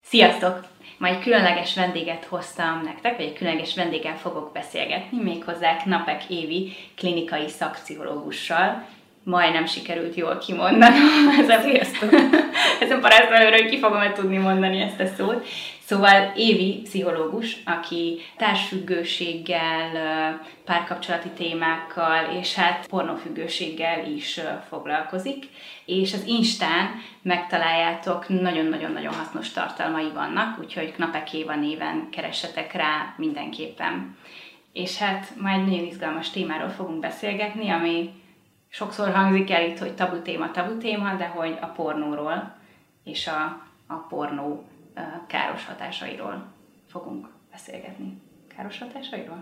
Sziasztok! Ma egy különleges vendéget hoztam nektek, vagy egy különleges vendéggel fogok beszélgetni, méghozzá Knapek Évi klinikai szakpszichológussal. Majdnem sikerült jól kimondanom. Ezen paráztam, hogy ki fogom tudni mondani ezt a szót. Szóval Évi pszichológus, aki társfüggőséggel, párkapcsolati témákkal és hát pornófüggőséggel is foglalkozik, és az Instán megtaláljátok, nagyon-nagyon-nagyon hasznos tartalmai vannak, úgyhogy Knapek Éva néven keressetek rá mindenképpen. És hát ma egy nagyon izgalmas témáról fogunk beszélgetni, ami sokszor hangzik el itt, hogy tabu téma, de hogy a pornóról és a pornó káros hatásairól fogunk beszélgetni. Káros hatásairól?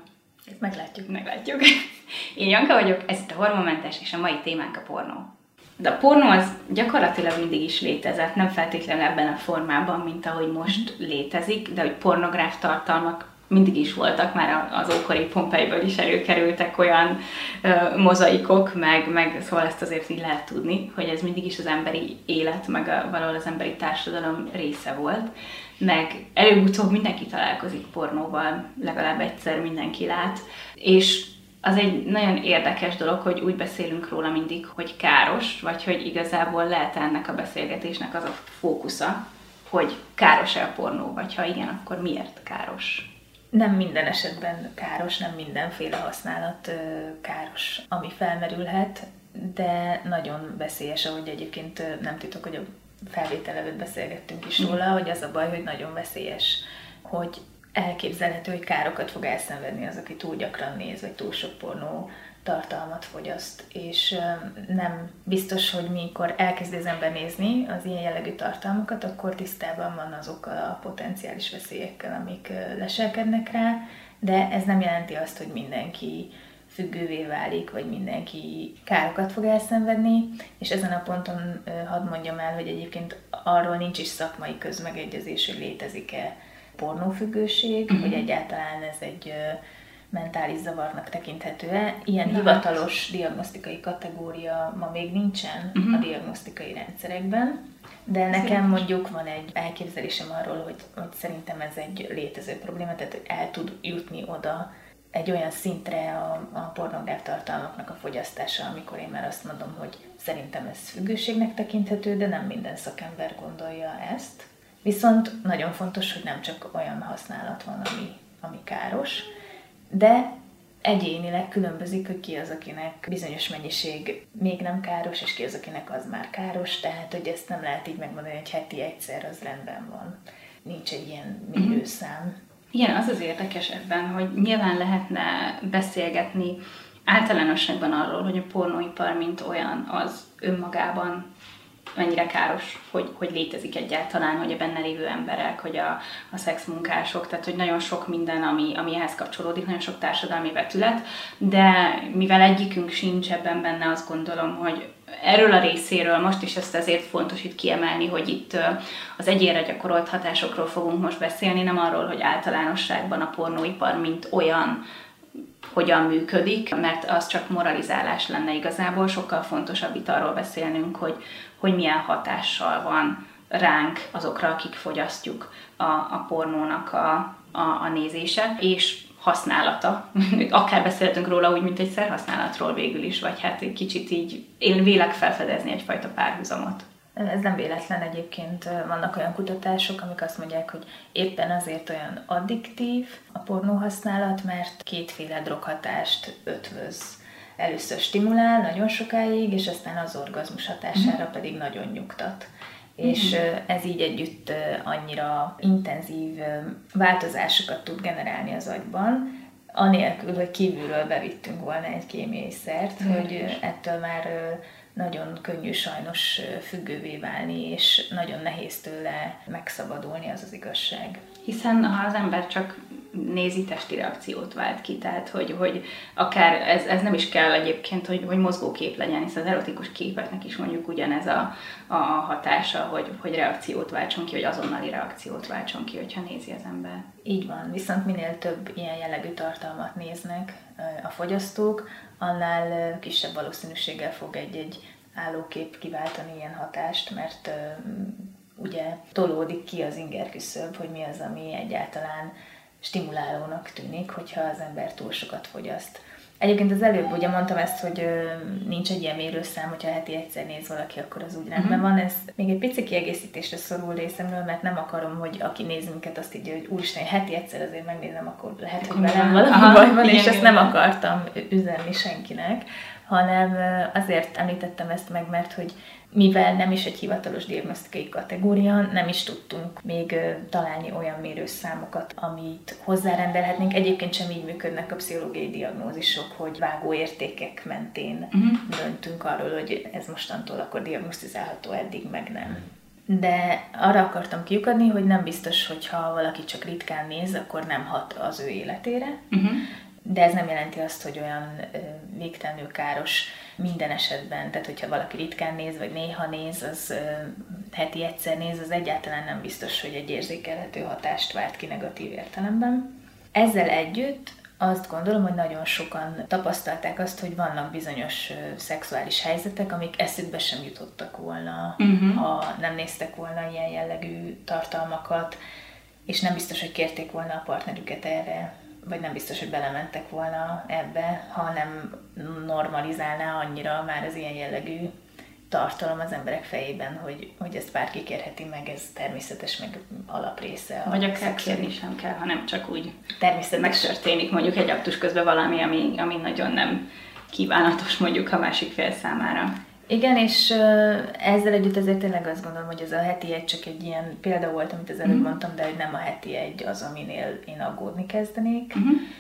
Meglátjuk. Én Janka vagyok, ez itt a Hormonmentes, és a mai témánk a pornó. De a pornó az gyakorlatilag mindig is létezett, nem feltétlenül ebben a formában, mint ahogy most létezik, de hogy pornográf tartalmak mindig is voltak, már az ókori Pompejből is előkerültek olyan mozaikok, meg szóval ezt azért így lehet tudni, hogy ez mindig is az emberi élet, meg valahol az emberi társadalom része volt. Meg előbb-utóbb mindenki találkozik pornóval, legalább egyszer mindenki lát, és az egy nagyon érdekes dolog, hogy úgy beszélünk róla mindig, hogy káros, vagy hogy igazából lehet ennek a beszélgetésnek az a fókusza, hogy káros-e a pornó, vagy ha igen, akkor miért káros? Nem minden esetben káros, nem mindenféle használat káros, ami felmerülhet, de nagyon veszélyes, ahogy egyébként nem titok, hogy a felvétel előtt beszélgettünk is róla, hogy az a baj, hogy nagyon veszélyes, hogy elképzelhető, hogy károkat fog elszenvedni az, aki túl gyakran néz, vagy túl sok pornó tartalmat fogyaszt, és nem biztos, hogy mikor elkezdi az ember nézni az ilyen jellegű tartalmakat, akkor tisztában van azokkal a potenciális veszélyekkel, amik leselkednek rá, de ez nem jelenti azt, hogy mindenki függővé válik, vagy mindenki károkat fog elszenvedni, és ezen a ponton hadd mondjam el, hogy egyébként arról nincs is szakmai közmegegyezés, hogy létezik-e pornófüggőség, hogy egyáltalán ez egy mentális zavarnak tekinthető-e. Ilyen hivatalos diagnosztikai kategória ma még nincsen a diagnosztikai rendszerekben, de nekem mondjuk van egy elképzelésem arról, hogy szerintem ez egy létező probléma, tehát hogy el tud jutni oda egy olyan szintre a pornográf tartalmaknak a fogyasztása, amikor én már azt mondom, hogy szerintem ez függőségnek tekinthető, de nem minden szakember gondolja ezt. Viszont nagyon fontos, hogy nem csak olyan használat van, ami káros, de egyénileg különbözik, hogy ki az, akinek bizonyos mennyiség még nem káros, és ki az, akinek az már káros, tehát hogy ezt nem lehet így megmondani, hogy heti egyszer az rendben van. Nincs egy ilyen mérőszám. Igen, az az érdekes ebben, hogy nyilván lehetne beszélgetni általánosságban arról, hogy a pornóipar mint olyan az önmagában mennyire káros, hogy létezik egyáltalán, hogy a benne lévő emberek, hogy a szexmunkások, tehát hogy nagyon sok minden, ami ehhez kapcsolódik, nagyon sok társadalmi vetület, de mivel egyikünk sincs ebben benne, azt gondolom, hogy erről a részéről most is ezt azért fontos itt kiemelni, hogy itt az egyénre gyakorolt hatásokról fogunk most beszélni, nem arról, hogy általánosságban a pornóipar mint olyan hogyan működik, mert az csak moralizálás lenne igazából, sokkal fontosabb itt arról beszélnünk, hogy milyen hatással van ránk azokra, akik fogyasztjuk a pornónak a nézése, és használata. Akár beszéltünk róla úgy, mint egy szerhasználatról végül is, vagy hát egy kicsit így én vélek felfedezni egyfajta párhuzamot. Ez nem véletlen egyébként, vannak olyan kutatások, amik azt mondják, hogy éppen azért olyan addiktív a pornóhasználat, mert kétféle droghatást ötvöz. Először stimulál nagyon sokáig, és aztán az orgazmus hatására pedig nagyon nyugtat. És ez így együtt annyira intenzív változásokat tud generálni az agyban, anélkül, hogy kívülről bevittünk volna egy kémiai szert, hogy ettől már nagyon könnyű sajnos függővé válni, és nagyon nehéz tőle megszabadulni, az az igazság. Hiszen ha az ember csak nézi, testi reakciót vált ki, tehát hogy akár ez nem is kell egyébként, hogy mozgókép legyen, hiszen az erotikus képeknek is mondjuk ugyanez a hatása, hogy reakciót váltson ki, vagy azonnali reakciót váltson ki, hogyha nézi az ember. Így van, viszont minél több ilyen jellegű tartalmat néznek a fogyasztók, annál kisebb valószínűséggel fog egy állókép kiváltani ilyen hatást, mert ugye tolódik ki az ingerküszöb, hogy mi az, ami egyáltalán stimulálónak tűnik, hogyha az ember túl sokat fogyaszt. Egyébként az előbb ugye mondtam ezt, hogy nincs egy ilyen mérőszám, hogyha heti egyszer néz valaki, akkor az úgy rendben van. Ez még egy pici kiegészítésre szorul részemről, mert nem akarom, hogy aki néz minket, azt így, hogy úristen, heti egyszer azért megnézem, akkor lehet, hogy velem valami baj van, és ezt nem akartam üzenni senkinek, hanem azért említettem ezt meg, mert hogy mivel nem is egy hivatalos diagnosztikai kategória, nem is tudtunk még találni olyan mérőszámokat, amit hozzárendelhetnénk. Egyébként sem így működnek a pszichológiai diagnózisok, hogy vágóértékek mentén döntünk arról, hogy ez mostantól akkor diagnosztizálható, eddig meg nem. De arra akartam kiukadni, hogy nem biztos, hogy ha valaki csak ritkán néz, akkor nem hat az ő életére. De ez nem jelenti azt, hogy olyan végtelenül káros minden esetben. Tehát, hogyha valaki ritkán néz, vagy néha néz, az heti egyszer néz, az egyáltalán nem biztos, hogy egy érzékelhető hatást vált ki negatív értelemben. Ezzel együtt azt gondolom, hogy nagyon sokan tapasztalták azt, hogy vannak bizonyos szexuális helyzetek, amik eszükbe sem jutottak volna, ha nem néztek volna ilyen jellegű tartalmakat, és nem biztos, hogy kérték volna a partnerüket erre, vagy nem biztos, hogy belementek volna ebbe, ha nem normalizálná annyira már az ilyen jellegű tartalom az emberek fejében, hogy ezt bárki kérheti meg, ez természetes, meg alaprésze. Vagy akár kérni sem kell, hanem csak úgy természetes. Megtörténik mondjuk egy aktus közben valami, ami nagyon nem kívánatos mondjuk a másik fél számára. Igen, és ezzel együtt azért tényleg azt gondolom, hogy ez a heti egy csak egy ilyen példa volt, amit az előbb mondtam, de hogy nem a heti egy az, aminél én aggódni kezdenék,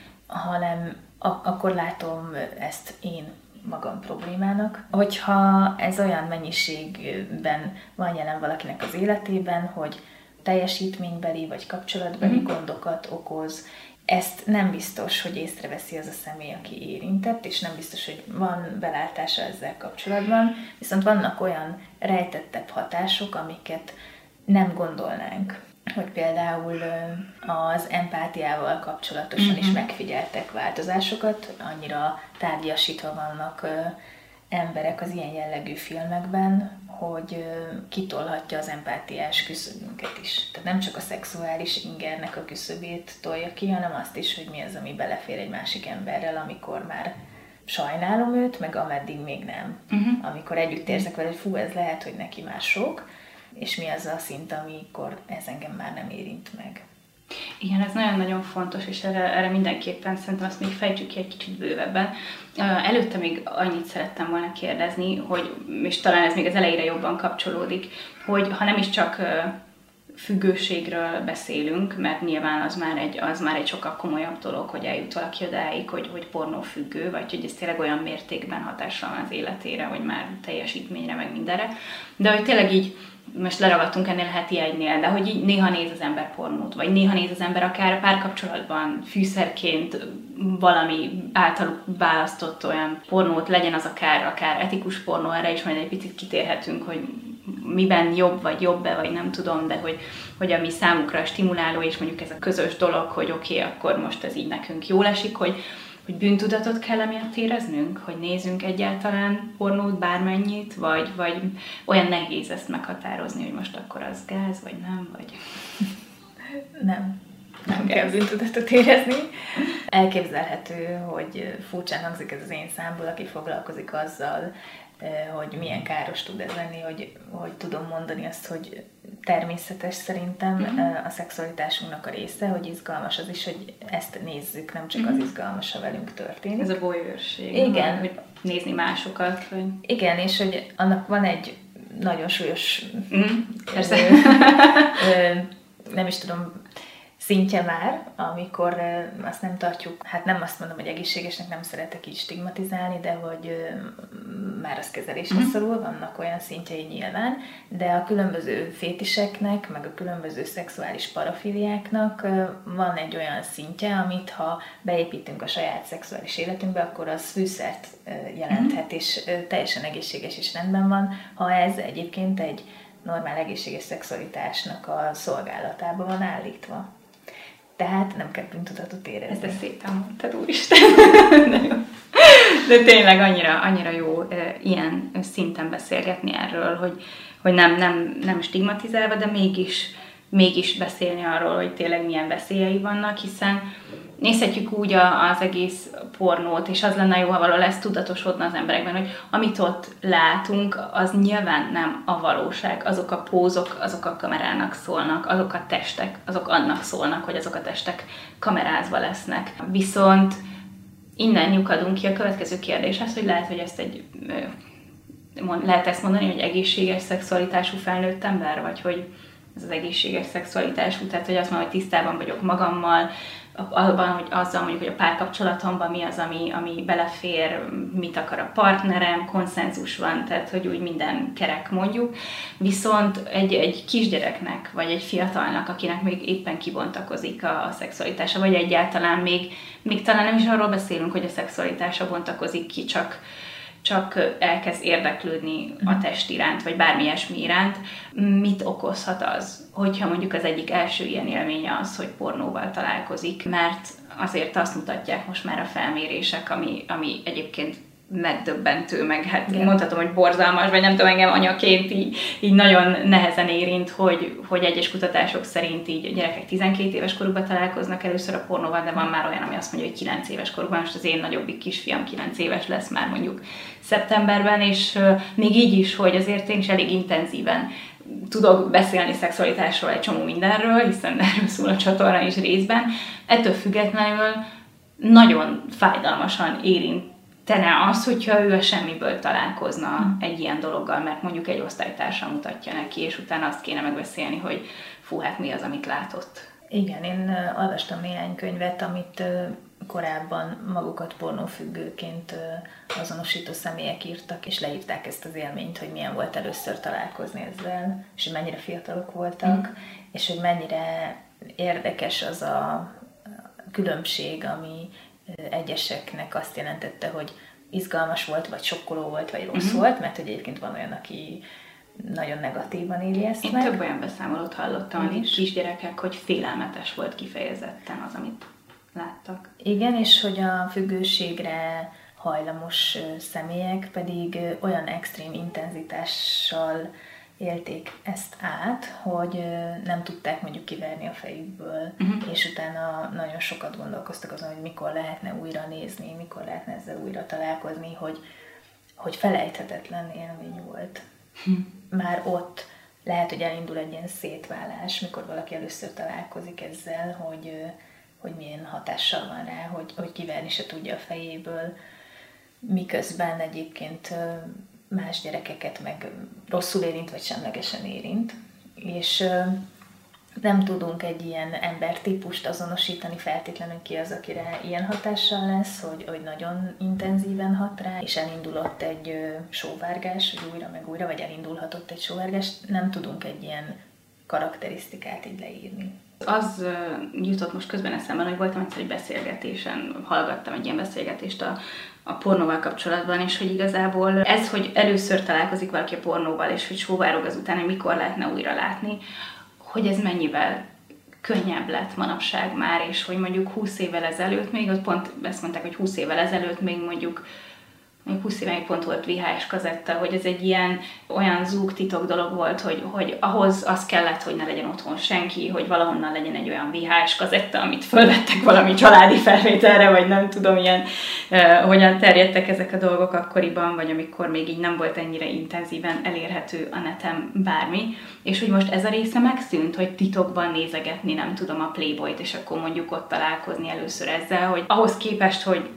hanem akkor látom ezt én magam problémának. Hogyha ez olyan mennyiségben van jelen valakinek az életében, hogy teljesítménybeli vagy kapcsolatbeli gondokat okoz, ezt nem biztos, hogy észreveszi az a személy, aki érintett, és nem biztos, hogy van belátása ezzel kapcsolatban, viszont vannak olyan rejtettebb hatások, amiket nem gondolnánk. Hogy például az empátiával kapcsolatosan is megfigyeltek változásokat, annyira tárgyasítva vannak emberek az ilyen jellegű filmekben, hogy kitolhatja az empátiás küszöbünket is. Tehát nem csak a szexuális ingernek a küszöbét tolja ki, hanem azt is, hogy mi az, ami belefér egy másik emberrel, amikor már sajnálom őt, meg ameddig még nem. Amikor együtt érzek vele, hogy fú, ez lehet, hogy neki már sok, és mi az a szint, amikor ez engem már nem érint meg. Igen, ez nagyon-nagyon fontos, és erre mindenképpen szerintem azt még fejtsük ki egy kicsit bővebben. Előtte még annyit szerettem volna kérdezni, hogy, és talán ez még az elejére jobban kapcsolódik, hogy ha nem is csak függőségről beszélünk, mert nyilván az már egy sokkal komolyabb dolog, hogy eljut valaki odáig, hogy pornófüggő, vagy hogy ez tényleg olyan mértékben hatással van az életére, hogy már teljesítményre, meg mindenre. De hogy tényleg így most leragadtunk ennél heti egynél, de hogy így néha néz az ember pornót, vagy néha néz az ember akár párkapcsolatban fűszerként valami általuk választott olyan pornót, legyen az akár etikus pornó, erre is majd egy picit kitérhetünk, hogy miben jobb, vagy jobb-e, vagy nem tudom, de hogy ami számukra stimuláló, és mondjuk ez a közös dolog, hogy oké, akkor most ez így nekünk jól esik, hogy bűntudatot kell emiatt éreznünk, hogy nézzünk egyáltalán pornót bármennyit, vagy olyan nehéz ezt meghatározni, hogy most akkor az gáz, vagy nem, vagy... Nem kell bűntudatot érezni. Elképzelhető, hogy furcsán hangzik ez az én számból, aki foglalkozik azzal, hogy milyen káros tud ez lenni, hogy tudom mondani azt, hogy természetes szerintem a szexualitásunknak a része, hogy izgalmas az is, hogy ezt nézzük, nem csak az izgalmas, ha velünk történik. Ez a voyeurség. Igen. Hogy nézni másokat. Vagy... Igen, és hogy annak van egy nagyon súlyos nem is tudom, szintje már, amikor azt nem tartjuk, hát nem azt mondom, hogy egészségesnek, nem szeretek így stigmatizálni, de hogy már az kezelésre szorul, vannak olyan szintjei nyilván, de a különböző fétiseknek, meg a különböző szexuális parafiliáknak van egy olyan szintje, amit ha beépítünk a saját szexuális életünkbe, akkor az fűszert jelenthet, és teljesen egészséges és rendben van, ha ez egyébként egy normál egészséges szexualitásnak a szolgálatába van állítva. Tehát nem kell bűntudatot érezni. Ezt szépen mondtad, úristen. De tényleg annyira jó ilyen szinten beszélgetni erről, hogy nem stigmatizálva, de mégis beszélni arról, hogy tényleg milyen veszélyei vannak, hiszen nézhetjük úgy az egész pornót, és az lenne jó, ha valahol ez tudatosodna az emberekben, hogy amit ott látunk, az nyilván nem a valóság. Azok a pózok, azok a kamerának szólnak, azok a testek, azok annak szólnak, hogy azok a testek kamerázva lesznek. Viszont innen nyukadunk ki a következő kérdéshez, hogy lehet ezt mondani, hogy egészséges szexualitású felnőtt ember, vagy hogy ez az egészséges szexualitású, tehát hogy azt mondom, hogy tisztában vagyok magammal, abban, hogy azzal mondjuk, hogy a párkapcsolatomban mi az, ami belefér, mit akar a partnerem, konszenzus van, tehát hogy úgy minden kerek mondjuk. Viszont egy kisgyereknek, vagy egy fiatalnak, akinek még éppen kibontakozik a szexualitása, vagy egyáltalán még talán nem is arról beszélünk, hogy a szexualitása bontakozik ki, csak elkezd érdeklődni a test iránt, vagy bármi ilyesmi iránt, mit okozhat az, hogyha mondjuk az egyik első ilyen élménye az, hogy pornóval találkozik, mert azért azt mutatják most már a felmérések, ami egyébként megdöbbentő, meg hát mondhatom, hogy borzalmas, vagy nem tudom, engem anyaként így nagyon nehezen érint, hogy egyes kutatások szerint így a gyerekek 12 éves korukban találkoznak először a pornóval, de van már olyan, ami azt mondja, hogy 9 éves korukban, most az én nagyobbik kisfiam 9 éves lesz már mondjuk szeptemberben, és még így is, hogy azért én is elég intenzíven tudok beszélni szexualitásról, egy csomó mindenről, hiszen erről szól a csatorna is részben. Ettől függetlenül nagyon fájdalmasan érintene az, hogyha ő a semmiből találkozna egy ilyen dologgal, mert mondjuk egy osztálytársa mutatja neki, és utána azt kéne megbeszélni, hogy fú, hát mi az, amit látott. Igen, én olvastam néhány könyvet, amit korábban magukat pornófüggőként azonosító személyek írtak, és leírták ezt az élményt, hogy milyen volt először találkozni ezzel, és hogy mennyire fiatalok voltak, és hogy mennyire érdekes az a különbség, ami egyeseknek azt jelentette, hogy izgalmas volt, vagy sokkoló volt, vagy rossz volt, mert hogy egyébként van olyan, aki nagyon negatívan éli ezt meg. Én több olyan beszámolót hallottam, hogy kisgyerekek, hogy félelmetes volt kifejezetten az, amit láttak. Igen, és hogy a függőségre hajlamos személyek pedig olyan extrém intenzitással élték ezt át, hogy nem tudták mondjuk kiverni a fejükből, és utána nagyon sokat gondolkoztak azon, hogy mikor lehetne újra nézni, mikor lehetne ezzel újra találkozni, hogy felejthetetlen élmény volt. Már ott lehet, hogy elindul egy ilyen szétválás, mikor valaki először találkozik ezzel, hogy milyen hatással van rá, hogy kiverni se tudja a fejéből, miközben egyébként más gyerekeket meg rosszul érint, vagy semlegesen érint. És nem tudunk egy ilyen embertípust azonosítani feltétlenül, ki az, akire ilyen hatással lesz, hogy nagyon intenzíven hat rá, és elindulott egy sóvárgás, hogy újra meg újra, vagy elindulhatott egy sóvárgás, nem tudunk egy ilyen karakterisztikát így leírni. Az jutott most közben eszembe, hogy voltam egyszer egy beszélgetésen, hallgattam egy ilyen beszélgetést a pornóval kapcsolatban, és hogy igazából ez, hogy először találkozik valaki a pornóval, és hogy sóvárog azután, hogy mikor lehetne újra látni, hogy ez mennyivel könnyebb lett manapság már, és hogy mondjuk 20 évvel ezelőtt, még ott pont ezt mondták, hogy 20 évvel ezelőtt még mondjuk 20 éveig pont volt VHS kazetta, hogy ez egy olyan zúgtitok dolog volt, hogy ahhoz az kellett, hogy ne legyen otthon senki, hogy valahonnan legyen egy olyan VHS kazetta, amit fölvettek valami családi felvételre, vagy nem tudom, hogyan terjedtek ezek a dolgok akkoriban, vagy amikor még így nem volt ennyire intenzíven elérhető a neten bármi, és hogy most ez a része megszűnt, hogy titokban nézegetni, nem tudom, a Playboyt, és akkor mondjuk ott találkozni először ezzel, hogy ahhoz képest, hogy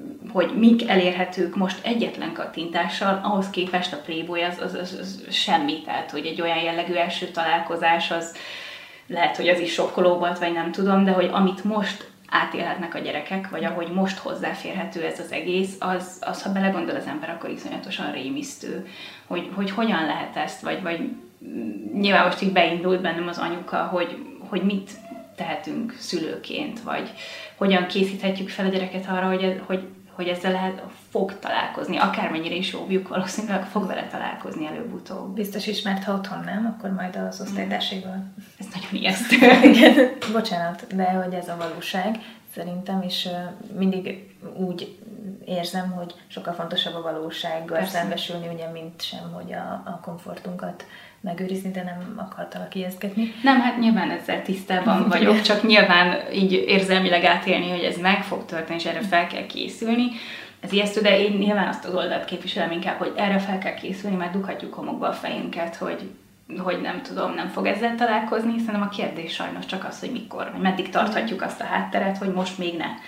mik elérhetők most egyetlen kattintással, ahhoz képest a Playboy az semmi, tehát hogy egy olyan jellegű első találkozás, az lehet, hogy az is sokkoló volt, vagy nem tudom, de hogy amit most átélhetnek a gyerekek, vagy ahogy most hozzáférhető ez az egész, az ha belegondol az ember, akkor iszonyatosan rémisztő, hogy hogyan lehet ezt, vagy nyilván most így beindult bennem az anyuka, hogy mit tehetünk szülőként, vagy hogyan készíthetjük fel a gyereket arra, hogy ezzel fog találkozni. Akármennyire is óvjuk, valószínűleg fog vele találkozni előbb-utóbb. Biztos is, mert ha otthon nem, akkor majd az osztálytársaival. Ez nagyon ijesztő. Bocsánat, de hogy ez a valóság szerintem, és mindig úgy érzem, hogy sokkal fontosabb a valósággal Persze. szembesülni, ugye, mint sem, hogy a komfortunkat megőrizni, de nem akartalak ijesztgetni. Nem, hát nyilván ezzel tisztában vagyok, csak nyilván így érzelmileg átélni, hogy ez meg fog történni, és erre fel kell készülni. Ez ijesztő, de én nyilván azt az oldalt képviselem inkább, hogy erre fel kell készülni, mert dughatjuk homokba a fejünket, hogy nem tudom, nem fog ezzel találkozni, hiszen a kérdés sajnos csak az, hogy mikor, vagy meddig tarthatjuk azt a hátteret, hogy most még ne.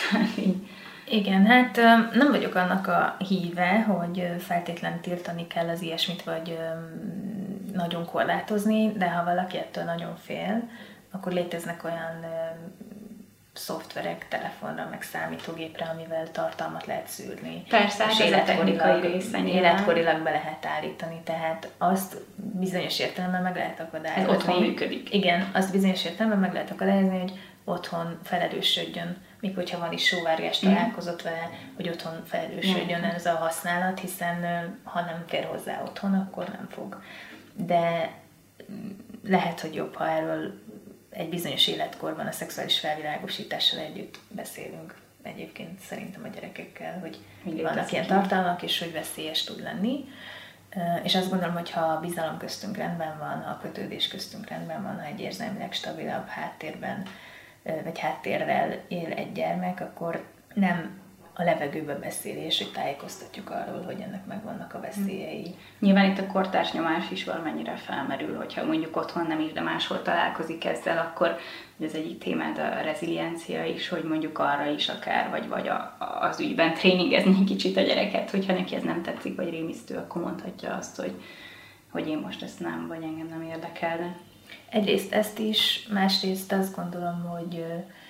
Igen, hát nem vagyok annak a híve, hogy feltétlen tiltani kell az ilyesmit, vagy nagyon korlátozni, de ha valaki ettől nagyon fél, akkor léteznek olyan szoftverek telefonra, meg számítógépre, amivel tartalmat lehet szűrni. Persze, és életkorilag be lehet állítani, tehát azt bizonyos értelemben meg lehet akadályozni. Ez otthon működik. Igen, azt bizonyos értelemben meg lehet akadályozni, hogy otthon felelősödjön, míg hogyha van is sóvárgás, találkozott vele, hogy otthon felelősödjön ez a használat, hiszen ha nem fér hozzá otthon, akkor nem fog. De lehet, hogy jobb, ha erről egy bizonyos életkorban a szexuális felvilágosítással együtt beszélünk. Egyébként szerintem a gyerekekkel, hogy vannak ilyen tartalmak, és hogy veszélyes tud lenni. És azt gondolom, hogy ha a bizalom köztünk rendben van, ha a kötődés köztünk rendben van, ha egy érzelmileg stabilabb háttérben, vagy háttérrel él egy gyermek, akkor nem a levegőbe beszélés, hogy tájékoztatjuk arról, hogy ennek megvannak a veszélyei. Nyilván itt a kortárs nyomás is valamennyire felmerül, hogyha mondjuk otthon nem is, de máshol találkozik ezzel, akkor ez egyik témád a reziliencia is, hogy mondjuk arra is akár, vagy az ügyben tréningezni egy kicsit a gyereket, hogyha neki ez nem tetszik, vagy rémisztő, akkor mondhatja azt, hogy én most ezt nem, vagy engem nem érdekel. De... Egyrészt ezt is, másrészt azt gondolom, hogy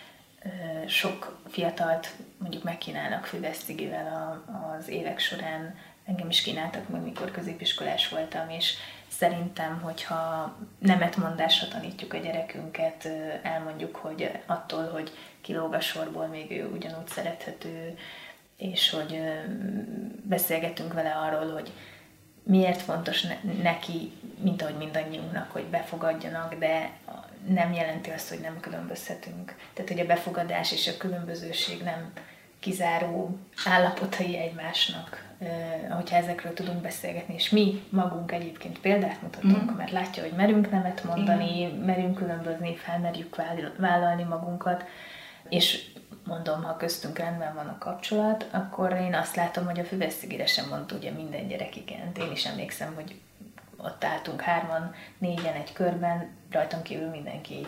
sok fiatalt mondjuk megkínálnak füveszcigivel az évek során. Engem is kínáltak meg, mikor középiskolás voltam, és szerintem, hogyha nemetmondásra tanítjuk a gyerekünket, elmondjuk, hogy attól, hogy kilóg a sorból, még ő ugyanúgy szerethető, és hogy beszélgetünk vele arról, hogy miért fontos neki, mint ahogy mindannyiunknak, hogy befogadjanak, de nem jelenti azt, hogy nem különbözhetünk. Tehát, hogy a befogadás és a különbözőség nem kizáró állapotai egymásnak, hogyha ezekről tudunk beszélgetni, és mi magunk egyébként példát mutatunk, mert látja, hogy merünk nemet mondani, merünk különbözni, felmerjük vállalni magunkat, és mondom, ha köztünk rendben van a kapcsolat, akkor én azt látom, hogy a füveszcigire sem mondta ugye minden gyerek igent. Én is emlékszem, hogy ott álltunk 3-4 egy körben, rajtam kívül mindenki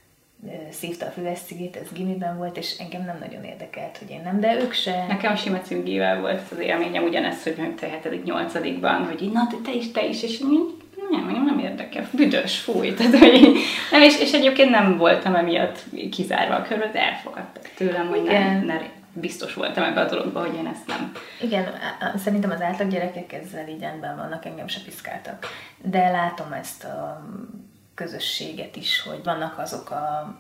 szívta a füveszcigét, ez gimiben volt, és engem nem nagyon érdekelt, hogy én nem, de ők se. Nekem a sima cüngével volt az élményem ugyanez, hogy meg te 7.-8. hogy így, na te is, és nem érdekel, büdös, fúj. Tehát, hogy nem, és egyébként nem voltam emiatt kizárva a körbe, de elfogadtak tőlem, hogy nem biztos voltam ebben a dologban, hogy én ezt nem. Igen, szerintem az átlag gyerekek ezzel így rendben vannak, engem se piszkáltak. De látom ezt a közösséget is, hogy vannak azok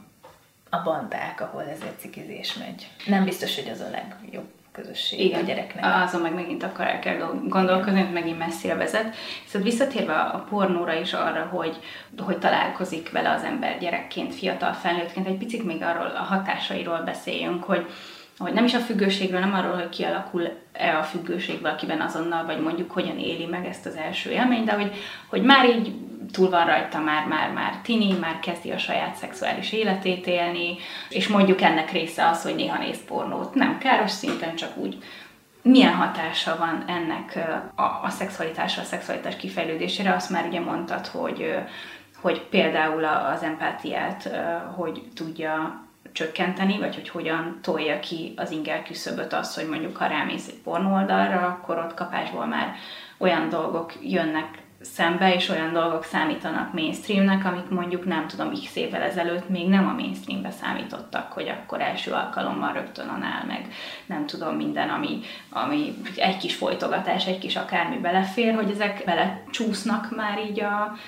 a bandák, ahol ezért cikizés megy. Nem biztos, hogy az a legjobb közösség a gyereknek. Azon meg megint akkor el kell gondolkozni, hogy megint messzire vezet. Szóval visszatérve a pornóra is arra, hogy találkozik vele az ember gyerekként, fiatal felnőttként, egy picit még arról a hatásairól beszéljünk, hogy nem is a függőségről, nem arról, hogy kialakul-e a függőség valakiben azonnal, vagy mondjuk hogyan éli meg ezt az első élményt, de hogy már így túl van rajta, már tini, már kezdi a saját szexuális életét élni, és mondjuk ennek része az, hogy néha néz pornót. Nem káros szinten, csak úgy. Milyen hatása van ennek a szexualitásra, a szexualitás kifejlődésére? Azt már ugye mondtad, hogy például az empátiát, hogy tudja csökkenteni, vagy hogy hogyan tolja ki az inger küszöböt az, hogy mondjuk ha rámész egy pornó oldalra, akkor ott kapásból már olyan dolgok jönnek szembe, és olyan dolgok számítanak mainstreamnek, amik mondjuk nem tudom, x évvel ezelőtt még nem a mainstreambe számítottak, hogy akkor első alkalommal rögtön onál meg, nem tudom, minden, ami egy kis folytogatás, egy kis akármi belefér, hogy ezek belecsúsznak már így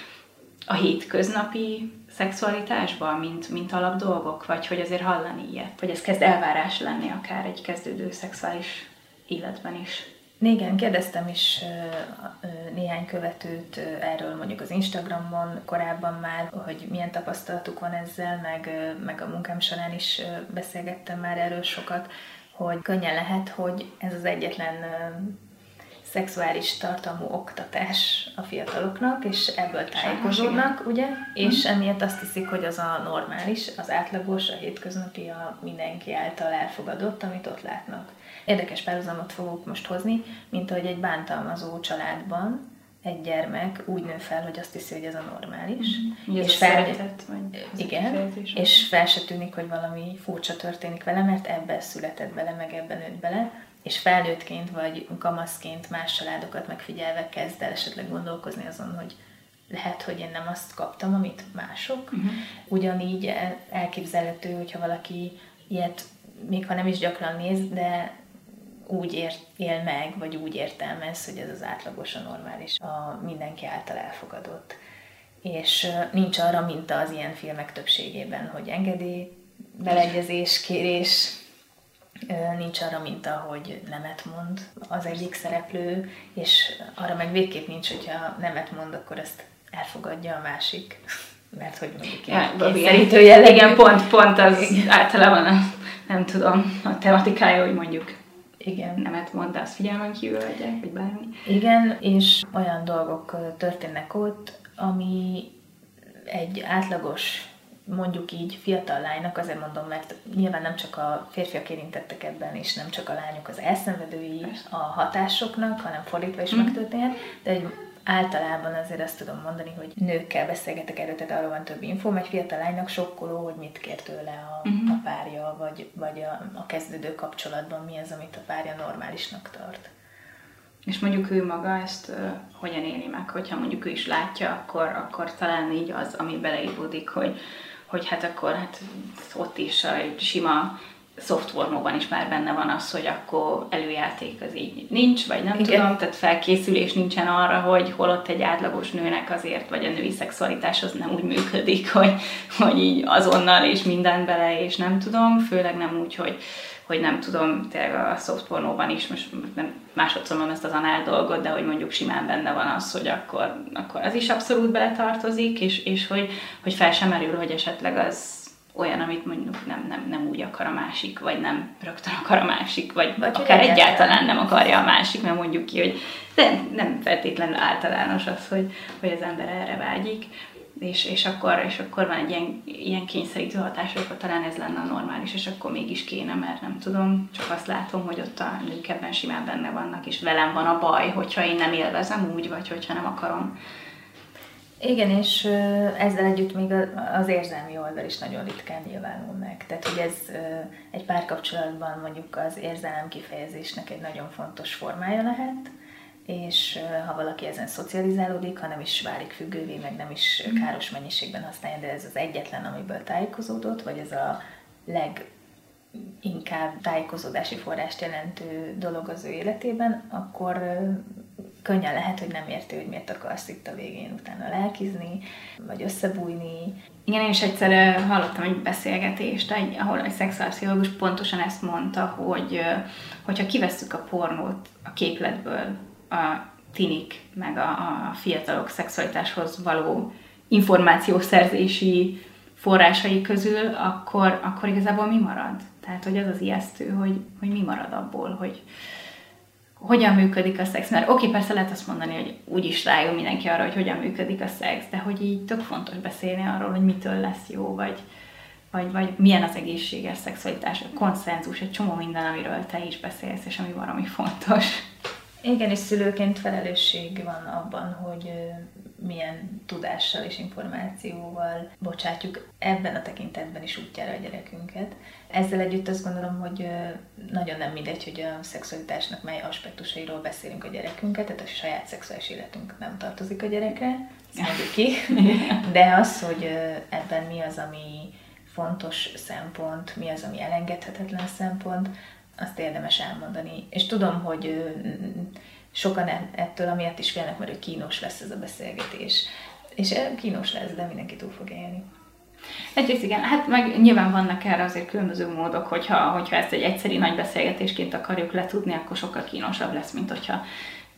a hétköznapi szexualitásba, mint alapdolgok, vagy hogy azért hallani ilyet, vagy ez kezd elvárás lenni akár egy kezdődő szexuális életben is. Igen, kérdeztem is néhány követőt erről mondjuk az Instagramon korábban már, hogy milyen tapasztalatuk van ezzel, meg a munkám során is beszélgettem már erről sokat, hogy könnyen lehet, hogy ez az egyetlen szexuális tartalmú oktatás a fiataloknak, és ebből tájékozódnak, ugye? És emiatt azt hiszik, hogy az a normális, az átlagos, a hétköznapi, a mindenki által elfogadott, amit ott látnak. Érdekes párhuzamot fogok most hozni, mint ahogy egy bántalmazó családban egy gyermek úgy nő fel, hogy azt hiszi, hogy ez a normális. És fel se tűnik, hogy valami furcsa történik vele, mert ebben született bele, meg ebben nőtt bele, és felnőttként vagy kamaszként más családokat megfigyelve kezd el esetleg gondolkozni azon, hogy lehet, hogy én nem azt kaptam, amit mások. Ugyanígy elképzelhető, hogyha valaki ilyet, még ha nem is gyakran néz, de úgy él meg, vagy úgy értelmez, hogy ez az átlagosan normális, a mindenki által elfogadott. És nincs arra minta az ilyen filmek többségében, hogy engedély, beleegyezés, kérés, nincs arra minta, hogy nemet mond az egyik szereplő, és arra meg végképp nincs, hogyha nemet mond, akkor ezt elfogadja a másik. Mert hogy mondjuk kényszerítő jellegű. Igen, pont az általában nem tudom, a tematikája, hogy mondjuk igen. Nemet mond, de azt figyelmen kívül hagyják, vagy bármi. Igen, és olyan dolgok történnek ott, ami egy átlagos, mondjuk így fiatal lánynak, azért mondom, mert nyilván nem csak a férfiak érintettek ebben, és nem csak a lányok az elszenvedői a hatásoknak, hanem fordítva is megtörténhet, de egy általában azért azt tudom mondani, hogy nőkkel beszélgetek erről, tehát arról van több infóm, egy fiatal lánynak sokkoló, hogy mit kér tőle a párja, vagy a kezdődő kapcsolatban mi az, amit a párja normálisnak tart. És mondjuk ő maga ezt hogyan éli meg, hogyha mondjuk ő is látja, akkor talán így az, ami beleívódik, hogy akkor ott is a sima szoftpornóban is már benne van az, hogy akkor előjáték az így nincs, vagy nem tudom, tehát felkészülés nincsen arra, hogy holott egy átlagos nőnek azért, vagy a női szexualitás az nem úgy működik, hogy így azonnal és mindent bele, és nem tudom, főleg nem úgy, hogy nem tudom, tényleg a szoftpornóban is, most nem másodszor mondom ezt az anál dolgot, de hogy mondjuk simán benne van az, hogy akkor az is abszolút beletartozik, és hogy fel sem merül, hogy esetleg az olyan, amit mondjuk nem úgy akar a másik, vagy nem rögtön akar a másik, vagy akár egyáltalán nem akarja a másik, mert mondjuk ki, hogy nem feltétlenül általános az, hogy az ember erre vágyik, és akkor van egy ilyen kényszerítő hatás, hogy talán ez lenne a normális, és akkor mégis kéne, mert nem tudom, csak azt látom, hogy ott a nők ebben simán benne vannak, és velem van a baj, hogyha én nem élvezem úgy, vagy hogyha nem akarom. Igen, és ezzel együtt még az érzelmi oldal is nagyon ritkán nyilvánul meg. Tehát, hogy ez egy párkapcsolatban mondjuk az érzelem kifejezésnek egy nagyon fontos formája lehet, és ha valaki ezen szocializálódik, ha nem is válik függővé, meg nem is káros mennyiségben használja, de ez az egyetlen, amiből tájékozódott, vagy ez a leginkább tájékozódási forrást jelentő dolog az ő életében, akkor könnyen lehet, hogy nem érti, hogy miért akarsz itt a végén utána lelkizni, vagy összebújni. Igen, én is egyszer hallottam egy beszélgetést, ahol egy szexuálpszichológus pontosan ezt mondta, hogyha kivesszük a pornót a képletből, a tinik, meg a fiatalok szexualitáshoz való információszerzési forrásai közül, akkor igazából mi marad? Tehát, hogy az az ijesztő, hogy mi marad abból, hogy hogyan működik a szex. Mert oké, persze lehet azt mondani, hogy úgyis rájön mindenki arra, hogy hogyan működik a szex, de hogy így tök fontos beszélni arról, hogy mitől lesz jó, vagy milyen az egészséges szexualitás, a konszenzus, egy csomó minden, amiről te is beszélsz, és ami valami fontos. Igen, és szülőként felelősség van abban, hogy milyen tudással és információval bocsátjuk ebben a tekintetben is útjára a gyerekünket. Ezzel együtt azt gondolom, hogy nagyon nem mindegy, hogy a szexualitásnak mely aspektusairól beszélünk a gyerekünket, tehát a saját szexuális életünk nem tartozik a gyerekre, ezt mondjuk ki, de az, hogy ebben mi az, ami fontos szempont, mi az, ami elengedhetetlen szempont, azt érdemes elmondani. És tudom, hogy sokan ettől amiatt is félnek, mert hogy kínos lesz ez a beszélgetés. És kínos lesz, de mindenki túl fog élni. Egyrészt igen, hát meg nyilván vannak erre azért különböző módok, hogyha ezt egy egyszeri nagy beszélgetésként akarjuk letudni, akkor sokkal kínosabb lesz, mint hogyha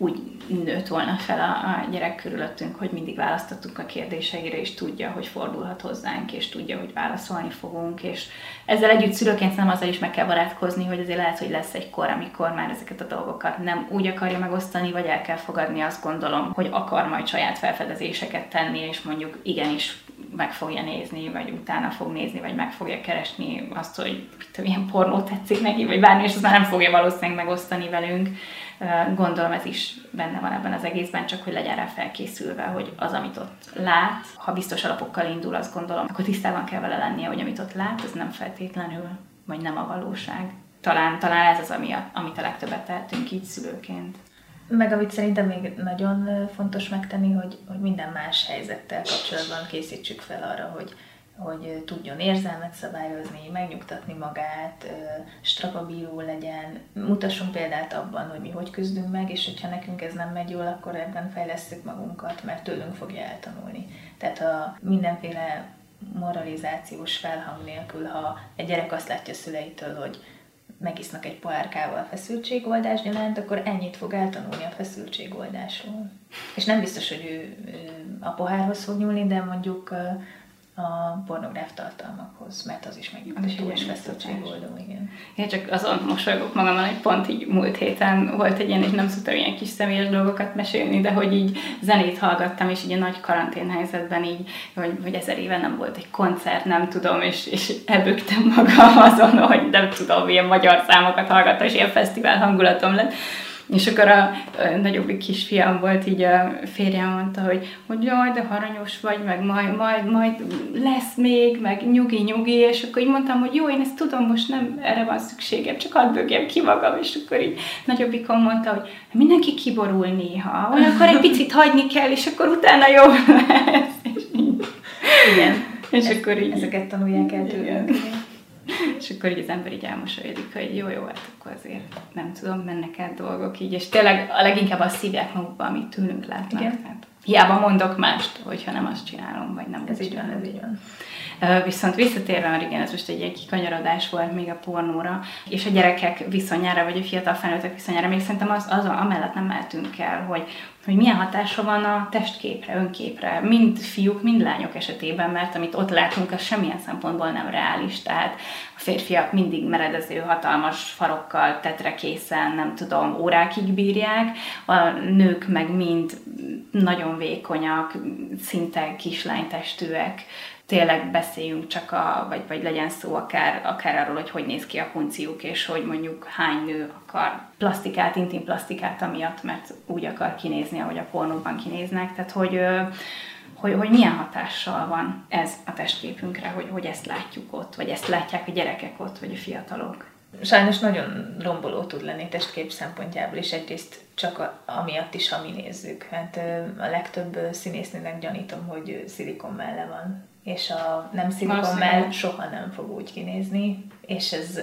úgy nőtt volna fel a gyerek körülöttünk, hogy mindig választottunk a kérdéseire, és tudja, hogy fordulhat hozzánk, és tudja, hogy válaszolni fogunk, és ezzel együtt szülőként nem azzal is meg kell barátkozni, hogy azért lehet, hogy lesz egy kor, amikor már ezeket a dolgokat nem úgy akarja megosztani, vagy el kell fogadni, azt gondolom, hogy akar majd saját felfedezéseket tenni, és mondjuk igenis meg fogja nézni, vagy utána fog nézni, vagy meg fogja keresni azt, hogy milyen pornó tetszik neki, vagy bármi, és azt már nem fogja valószínűleg megosztani velünk. Gondolom ez is benne van ebben az egészben, csak hogy legyen rá felkészülve, hogy az, amit ott lát, ha biztos alapokkal indul, azt gondolom, akkor tisztában kell vele lennie, hogy amit ott lát, az nem feltétlenül, vagy nem a valóság. Talán ez az, amit a legtöbbet tehetünk így szülőként. Meg amit szerintem még nagyon fontos megtenni, hogy minden más helyzettel kapcsolatban készítsük fel arra, hogy tudjon érzelmet szabályozni, megnyugtatni magát, strapabíró legyen, mutassunk példát abban, hogy mi hogy küzdünk meg, és hogyha nekünk ez nem megy jól, akkor ebben fejlesszük magunkat, mert tőlünk fogja eltanulni. Tehát ha mindenféle moralizációs felhang nélkül, ha egy gyerek azt látja a szüleitől, hogy megisznak egy pohárkával feszültségoldás gyanánt, akkor ennyit fog eltanulni a feszültségoldásról. És nem biztos, hogy ő a pohárhoz fog nyúlni, de mondjuk a pornográf tartalmakhoz, mert az is megnyugtató és feszültségoldó, igen. Én csak azon mosolygok magamon, hogy pont így múlt héten volt egy ilyen, és nem szoktam ilyen kis személyes dolgokat mesélni, de hogy így zenét hallgattam, és így a nagy karanténhelyzetben így, hogy 1000 éve nem volt egy koncert, nem tudom, és elbögtem magam azon, hogy nem tudom, ilyen magyar számokat hallgattam, és ilyen fesztivál hangulatom lett. És akkor a nagyobbik kisfiam volt, így a férjem mondta, hogy jaj, de aranyos vagy, meg majd lesz még, meg nyugi, és akkor így mondtam, hogy jó, én ezt tudom, most nem erre van szükségem, csak hadd bőgjem ki magam, és akkor így nagyobbikom mondta, hogy mindenki kiborul néha, olyankor egy picit hagyni kell, és akkor utána jobb lesz. És így. Igen, és akkor így, ezeket tanulják el tőlünk. És akkor így az ember így elmosolyodik, hogy jó, hát akkor azért nem tudom, mennek el dolgok így, és tényleg a leginkább azt szívják magukba, amit tőlünk látnak. Hát, hiába mondok mást, hogyha nem azt csinálom, vagy nem ez így van. Viszont visszatérve, mert igen, ez most egy kikanyarodás volt még a pornóra, és a gyerekek viszonyára, vagy a fiatal felnőttek viszonyára, még szerintem amellett nem mehetünk el, hogy milyen hatása van a testképre, önképre, mind fiúk, mind lányok esetében, mert amit ott látunk, az semmilyen szempontból nem reális. Tehát a férfiak mindig meredező, hatalmas farokkal, tetrekészen, nem tudom, órákig bírják, a nők meg mind nagyon vékonyak, szinte kislánytestűek. Tényleg beszéljünk csak vagy legyen szó akár arról, hogy néz ki a punciuk, és hogy mondjuk hány nő akar plastikát, intim plastikát amiatt, mert úgy akar kinézni, ahogy a pornóban kinéznek. Tehát, hogy milyen hatással van ez a testképünkre, hogy ezt látjuk ott, vagy ezt látják a gyerekek ott, vagy a fiatalok. Sajnos nagyon romboló tud lenni testkép szempontjából, és egyrészt csak amiatt is, ha mi nézzük. Hát a legtöbb színésznőnek gyanítom, hogy szilikonmelle van, és a nem szilikonmell soha nem fog úgy kinézni, és ez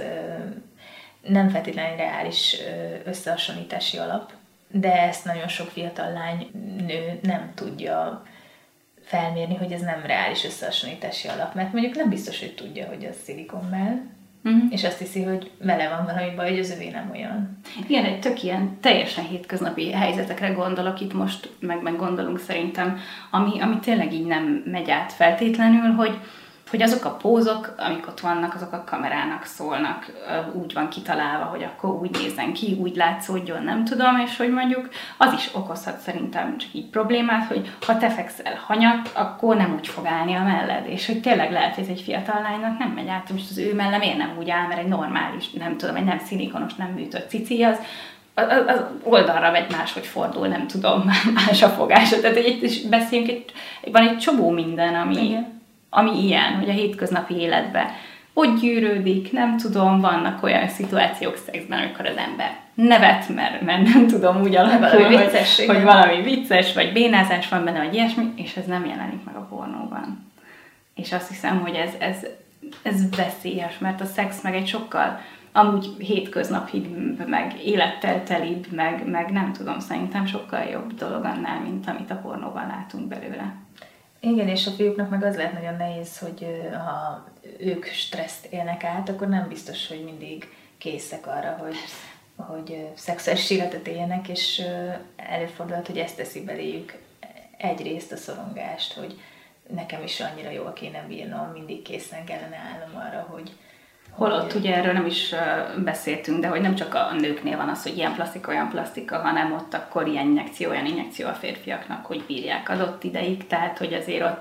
nem feltétlenül reális összehasonlítási alap, de ezt nagyon sok fiatal lány, nő nem tudja felmérni, hogy ez nem reális összehasonlítási alap, mert mondjuk nem biztos, hogy tudja, hogy az szilikonmell, és azt hiszi, hogy vele van valami baj, hogy az övé nem olyan. Igen, egy tök ilyen teljesen hétköznapi helyzetekre gondolok itt most, meg gondolunk szerintem, ami tényleg így nem megy át feltétlenül, hogy azok a pózok, amik ott vannak, azok a kamerának szólnak, úgy van kitalálva, hogy akkor úgy nézzen ki, úgy látszódjon, nem tudom, és hogy mondjuk az is okozhat szerintem csak így problémát, hogy ha te fekszel hanyat, akkor nem úgy fog állni a melled, és hogy tényleg lehet, hogy ez egy fiatal lánynak nem megy át, most az ő melle miért nem úgy áll, mert egy normális, nem tudom, egy nem szilikonos, nem műtött cici, az oldalra megy máshogy fordul, nem tudom, más a fogása. Tehát itt is beszélünk, van egy csomó minden, ami ilyen, hogy a hétköznapi életben ott gyűrődik, nem tudom, vannak olyan szituációk szexben, amikor az ember nevet, mert nem tudom, úgy alakul, hogy valami vicces, vagy bénázás van benne, vagy ilyesmi, és ez nem jelenik meg a pornóban. És azt hiszem, hogy ez veszélyes, mert a szex meg egy sokkal amúgy hétköznapi, meg élettel telibb, meg nem tudom, szerintem sokkal jobb dolog annál, mint amit a pornóban látunk belőle. Igen, és a fiúknak meg az lehet nagyon nehéz, hogy ha ők stresszt élnek át, akkor nem biztos, hogy mindig készek arra, hogy hogy szexuális életet éljenek, és előfordulhat, hogy ezt teszi beléjük egyrészt a szorongást, hogy nekem is annyira jól kéne bírnom, mindig készen kellene állnom arra, hogy holott ugye erről nem is beszéltünk, de hogy nem csak a nőknél van az, hogy ilyen plastika, olyan plastika, hanem ott akkor ilyen injekció, olyan injekció a férfiaknak, hogy bírják adott ideig, tehát hogy azért ott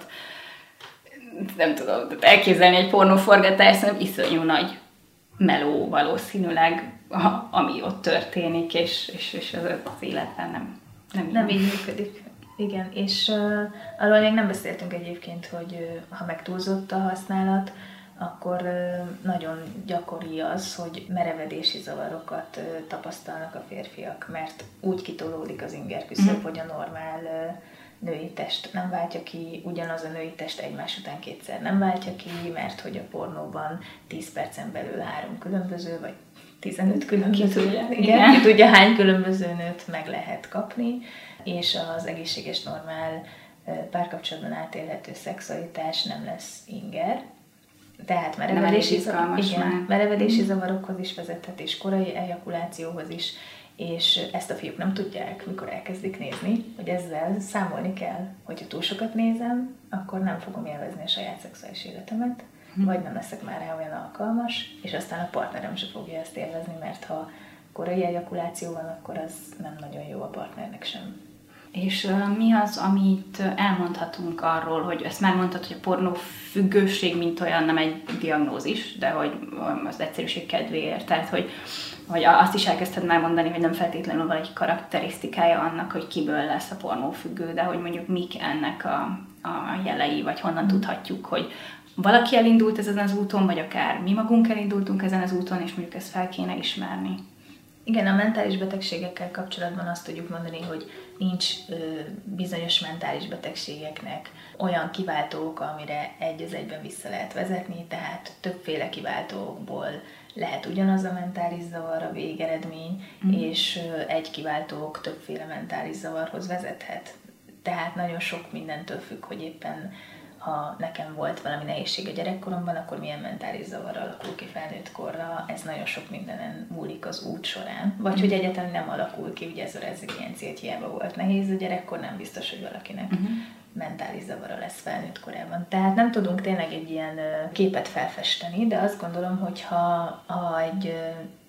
nem tudom, elképzelni egy pornóforgatást, szerintem iszonyú nagy meló valószínűleg, ami ott történik, és az életben nem így működik. Igen, és arról még nem beszéltünk egyébként, hogy ha megtúlzott a használat, akkor nagyon gyakori az, hogy merevedési zavarokat tapasztalnak a férfiak, mert úgy kitolódik az ingerküszöb, hogy a normál női test nem váltja ki, ugyanaz a női test egymás után kétszer nem váltja ki, mert hogy a pornóban 10 percen belül 3 különböző, vagy 15 különböző, ki tudja hány különböző nőt meg lehet kapni, és az egészséges, normál párkapcsolatban átélhető szexualitás nem lesz inger. Tehát merevedési zavarokhoz is vezethet, és korai ejakulációhoz is, és ezt a fiúk nem tudják, mikor elkezdik nézni, hogy ezzel számolni kell, hogyha túl sokat nézem, akkor nem fogom élvezni a saját szexuális életemet, vagy nem leszek már rá olyan alkalmas, és aztán a partnerem sem fogja ezt élvezni, mert ha korai ejakuláció van, akkor az nem nagyon jó a partnernek sem. És mi az, amit elmondhatunk arról, hogy ezt már mondtad, hogy a pornófüggőség mint olyan nem egy diagnózis, de hogy az egyszerűség kedvéért, tehát hogy azt is elkezdted már mondani, hogy nem feltétlenül van egy karakterisztikája annak, hogy kiből lesz a pornófüggő, de hogy mondjuk mik ennek a jelei, vagy honnan tudhatjuk, hogy valaki elindult ezen az úton, vagy akár mi magunk elindultunk ezen az úton, és mondjuk ezt fel kéne ismerni. Igen, a mentális betegségekkel kapcsolatban azt tudjuk mondani, hogy nincs bizonyos mentális betegségeknek olyan kiváltók, amire egy az egyben vissza lehet vezetni, tehát többféle kiváltókból lehet ugyanaz a mentális zavar, a végeredmény, és egy kiváltók többféle mentális zavarhoz vezethet. Tehát nagyon sok mindentől függ, hogy éppen ha nekem volt valami nehézség a gyerekkoromban, akkor milyen mentális zavar alakul ki felnőtt korra, ez nagyon sok mindenen múlik az út során. Vagy hogy egyáltalán nem alakul ki, ugye ez a reziliencia, hogy hiába volt nehéz a gyerekkor, nem biztos, hogy valakinek mentális zavara lesz felnőtt korában. Tehát nem tudunk tényleg egy ilyen képet felfesteni, de azt gondolom, hogy ha egy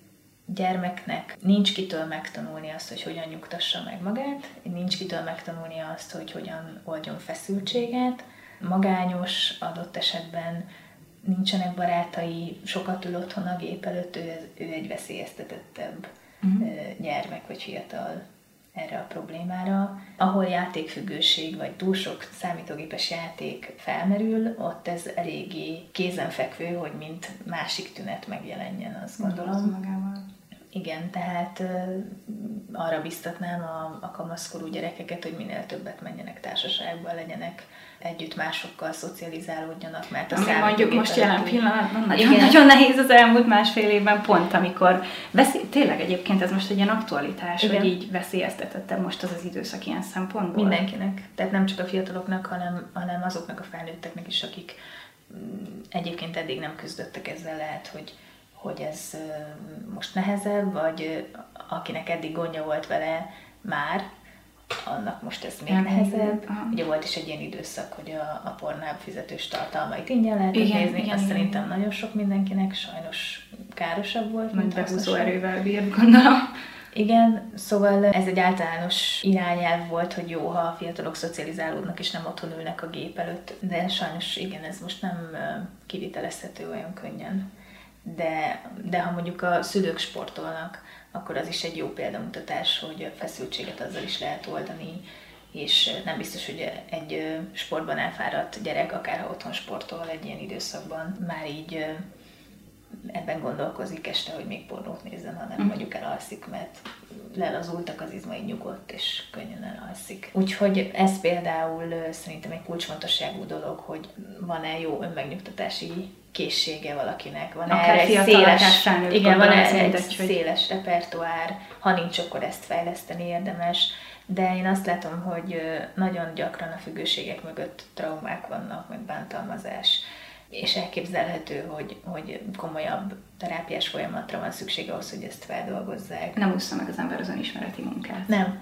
gyermeknek nincs kitől megtanulni azt, hogy hogyan nyugtassa meg magát, nincs kitől megtanulni azt, hogy hogyan oldjon feszültséget, magányos adott esetben, nincsenek barátai, sokat ül otthon a gép előtt, ő egy veszélyeztetettebb gyermek vagy fiatal erre a problémára. Ahol játékfüggőség vagy túl sok számítógépes játék felmerül, ott ez eléggé kézenfekvő, hogy mint másik tünet megjelenjen, azt gondolom. Igen, tehát arra biztatnám a kamaszkorú gyerekeket, hogy minél többet menjenek társaságba, legyenek együtt másokkal, szocializálódjanak, mert ami mondjuk most jelen pillanatban nagyon nehéz az elmúlt másfél évben, pont amikor tényleg egyébként ez most egy ilyen aktualitás, igen, hogy így veszélyeztetettem most az időszak ilyen szempontból. Mindenkinek, tehát nem csak a fiataloknak, hanem azoknak a felnőtteknek is, akik egyébként eddig nem küzdöttek ezzel, lehet, hogy ez most nehezebb, vagy akinek eddig gondja volt vele már, annak most ez még nehezebb. Ugye volt is egy ilyen időszak, hogy a Pornhub fizetős tartalmait ingyen lehetett nézni, azt szerintem nagyon sok mindenkinek sajnos károsabb volt, mint behúzó erővel bírt, gondolom. Igen, szóval ez egy általános irányelv volt, hogy jó, ha a fiatalok szocializálódnak és nem otthon ülnek a gép előtt, de sajnos igen, ez most nem kivitelezhető olyan könnyen. De ha mondjuk a szülők sportolnak, akkor az is egy jó példamutatás, hogy a feszültséget azzal is lehet oldani, és nem biztos, hogy egy sportban elfáradt gyerek, akár ha otthon sportol egy ilyen időszakban, már így ebben gondolkozik este, hogy még pornót nézzen, hanem mondjuk elalszik, mert lelazultak az izmai, nyugodt, és könnyen elalszik. Úgyhogy ez például szerintem egy kulcsfontosságú dolog, hogy van-e jó önmegnyugtatási készsége valakinek, van-e egy széles repertoár, ha nincs, akkor ezt fejleszteni érdemes, de én azt látom, hogy nagyon gyakran a függőségek mögött traumák vannak, meg bántalmazás, és elképzelhető, hogy komolyabb terápiás folyamatra van szükség ahhoz, hogy ezt feldolgozzák. Nem úszta meg az ember az önismereti munkát. Nem.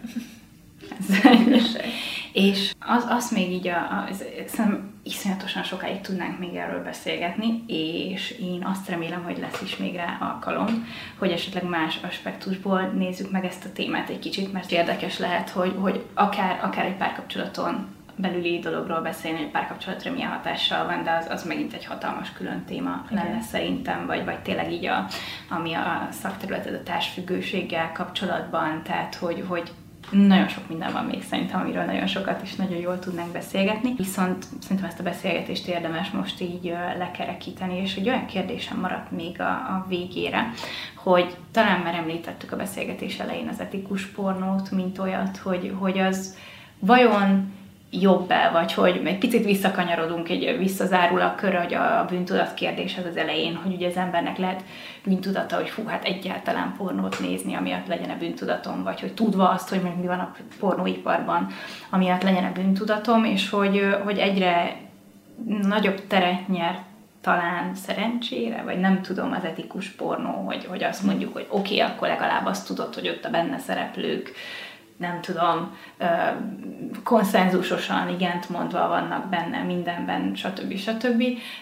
És azt még így, szerintem iszonyatosan sokáig tudnánk még erről beszélgetni, és én azt remélem, hogy lesz is még rá alkalom, hogy esetleg más aspektusból nézzük meg ezt a témát egy kicsit, mert érdekes lehet, hogy akár egy párkapcsolaton belüli dologról beszélni, hogy párkapcsolatra milyen hatással van, de az megint egy hatalmas külön téma lenne szerintem, vagy tényleg így ami a szakterületed a társfüggőséggel kapcsolatban, tehát hogy nagyon sok minden van még szerintem, amiről nagyon sokat és nagyon jól tudnánk beszélgetni, viszont szerintem ezt a beszélgetést érdemes most így lekerekíteni, és egy olyan kérdésem maradt még a végére, hogy talán már említettük a beszélgetés elején az etikus pornót, mint olyat, hogy az vajon jobb-e, vagy hogy egy picit visszakanyarodunk, visszazárul a kör, hogy a bűntudat kérdés az elején, hogy ugye az embernek lehet bűntudata, hogy hát egyáltalán pornót nézni, amiatt legyen-e bűntudatom, vagy hogy tudva azt, hogy mi van a pornóiparban, amiatt legyen-e bűntudatom, és hogy egyre nagyobb teret nyer talán szerencsére, vagy nem tudom, az etikus pornó, hogy azt mondjuk, hogy oké, akkor legalább azt tudod, hogy ott a benne szereplők nem tudom, konszenzusosan igent mondva vannak benne mindenben, stb.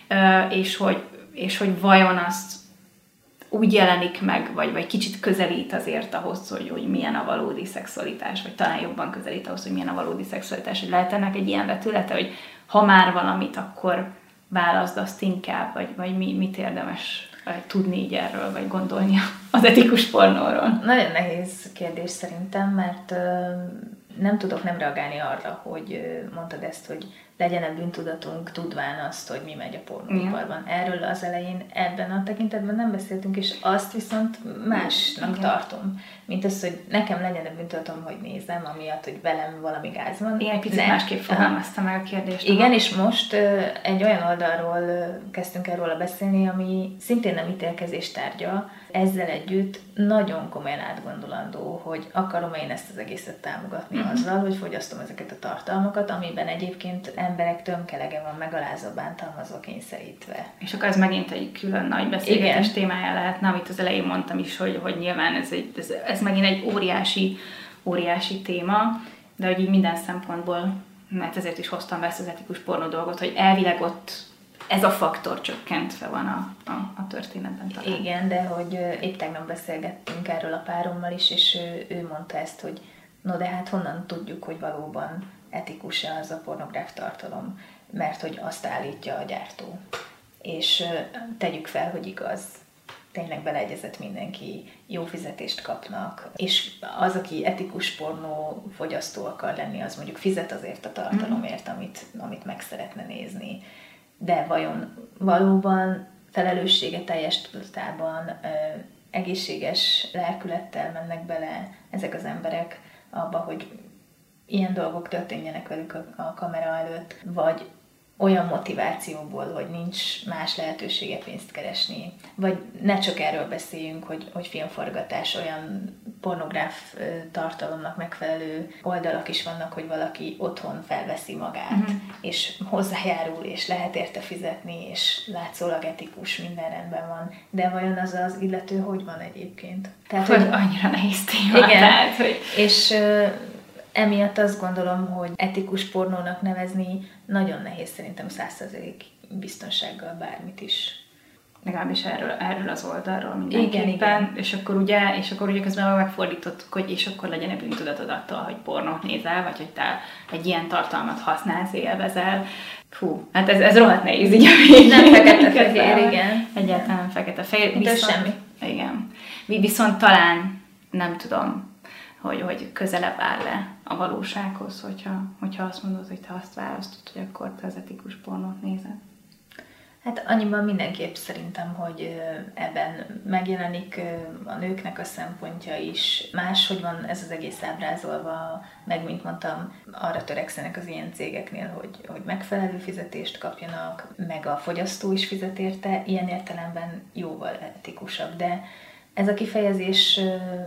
És hogy vajon azt úgy jelenik meg, vagy kicsit közelít azért ahhoz, hogy milyen a valódi szexualitás, vagy talán jobban közelít ahhoz, hogy milyen a valódi szexualitás, hogy lehet ennek egy ilyen vetülete, hogy ha már valamit, akkor válaszd azt inkább, vagy mit érdemes tudni így erről, vagy gondolni az etikus pornóról? Nagyon nehéz kérdés szerintem, mert nem tudok nem reagálni arra, hogy mondtad ezt, hogy legyen-e bűntudatunk, tudván azt, hogy mi megy a pornóiparban. Erről az elején ebben a tekintetben nem beszéltünk, és azt viszont másnak tartom. Mint az, hogy nekem legyen-e bűntudatom, hogy nézem, amiatt, hogy velem valami gáz van. Én egy picit másképp fogalmaztam meg a kérdést. Igen, és most egy olyan oldalról kezdtünk erről beszélni, ami szintén nem ítélkezés tárgya, ezzel együtt nagyon komolyan átgondolandó, hogy akarom én ezt az egészet támogatni azzal, hogy fogyasztom ezeket a tartalmakat, amiben egyébként emberek tömkelege van megalázva, bántalmazva, kényszerítve. És akkor ez megint egy külön nagy beszélgetés témája lehetne, amit az elején mondtam is, hogy nyilván ez megint egy óriási téma, de hogy így minden szempontból, mert ezért is hoztam be ezt az etikus pornó dolgot, hogy elvileg ott ez a faktor csökkentve van a történetben talán. Igen, de hogy épp tegnap beszélgettünk erről a párommal is, és ő mondta ezt, hogy no de hát honnan tudjuk, hogy valóban etikus-e az a pornográf tartalom, mert hogy azt állítja a gyártó. És tegyük fel, hogy igaz, tényleg beleegyezett mindenki, jó fizetést kapnak, és az, aki etikus pornó fogyasztó akar lenni, az mondjuk fizet azért a tartalomért, amit meg szeretne nézni. De vajon valóban felelőssége teljes tudatában, egészséges lelkülettel mennek bele ezek az emberek abba, hogy ilyen dolgok történjenek velük a kamera előtt, vagy olyan motivációból, hogy nincs más lehetősége pénzt keresni. Vagy ne csak erről beszéljünk, hogy filmforgatás, olyan pornográf tartalomnak megfelelő oldalak is vannak, hogy valaki otthon felveszi magát, és hozzájárul, és lehet érte fizetni, és látszólag etikus, minden rendben van. De vajon az illető hogy van egyébként? Tehát, hogy annyira nehéz téma. Igen, tehát, hogy... és... emiatt azt gondolom, hogy etikus pornónak nevezni nagyon nehéz szerintem 100% biztonsággal bármit is. Legalábbis erről az oldalról mindenképpen. Igen. És akkor ugye közben megfordítottuk, hogy és akkor legyen-e bűntudatod attól, hogy pornót nézel, vagy hogy te egy ilyen tartalmat használsz, élvezel. Fú, hát ez rohadt nehéz így a végén. Nem fekete-fehér, igen. Egyáltalán nem fekete-fehér. Viszont semmi. Igen. Viszont talán, nem tudom, hogy közelebb áll le a valósághoz, hogyha azt mondod, hogy te azt választod, hogy akkor te az etikus pornót nézed. Hát annyiban mindenképp szerintem, hogy ebben megjelenik a nőknek a szempontja is. Máshogy van ez az egész ábrázolva, meg mint mondtam, arra törekszenek az ilyen cégeknél, hogy megfelelő fizetést kapjanak, meg a fogyasztó is fizet érte, ilyen értelemben jóval etikusabb. De ez a kifejezés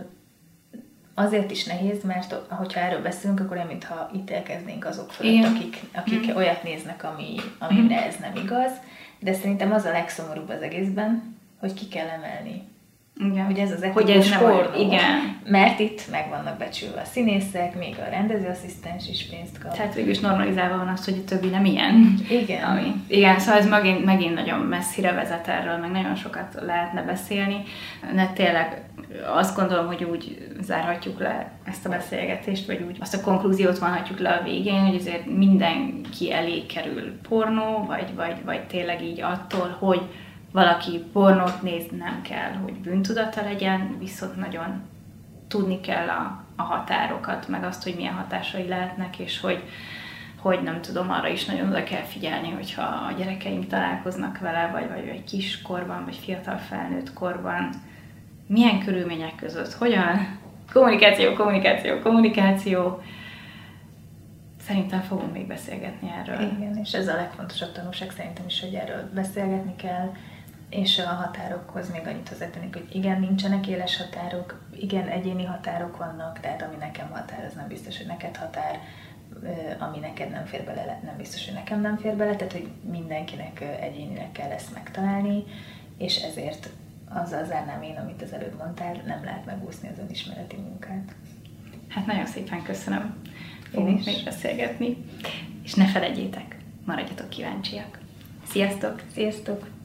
azért is nehéz, mert hogyha erről beszélünk, akkor olyan, mintha ítélkeznénk azok fölött, akik olyat néznek, amire ez nem igaz. De szerintem az a legszomorúbb az egészben, hogy ki kell emelni. Igen. Hogy ez az hogy ez nem pornó. Igen. Mert itt meg vannak becsülve a színészek, még a rendezőasszisztens is pénzt kap. Tehát végül is normalizálva van az, hogy a többi nem ilyen. Igen. Igen, szóval ez megint nagyon messzire vezet erről, meg nagyon sokat lehetne beszélni. De tényleg azt gondolom, hogy úgy zárhatjuk le ezt a beszélgetést, vagy úgy azt a konklúziót vonhatjuk le a végén, hogy azért mindenki elé kerül pornó, vagy tényleg így attól, hogy valaki pornót néz, nem kell, hogy bűntudata legyen, viszont nagyon tudni kell a határokat, meg azt, hogy milyen hatásai lehetnek, és hogy nem tudom, arra is nagyon oda kell figyelni, hogyha a gyerekeink találkoznak vele, vagy egy kiskorban, vagy fiatal felnőtt korban, milyen körülmények között, hogyan, kommunikáció. Szerintem fogunk még beszélgetni erről. Igen, és ez a legfontosabb tanulság szerintem is, hogy erről beszélgetni kell, és a határokhoz még annyit hozzátennék, hogy igen, nincsenek éles határok, igen, egyéni határok vannak, tehát ami nekem határ, az nem biztos, hogy neked határ, ami neked nem fér bele, nem biztos, hogy nekem nem fér bele, tehát hogy mindenkinek egyénileg kell ezt megtalálni, és ezért azzal zárnám én, amit az előbb mondtál, nem lehet megúszni az önismereti munkát. Hát nagyon szépen köszönöm. Fogunk még beszélgetni. És ne feledjétek, maradjatok kíváncsiak. Sziasztok! Sziasztok!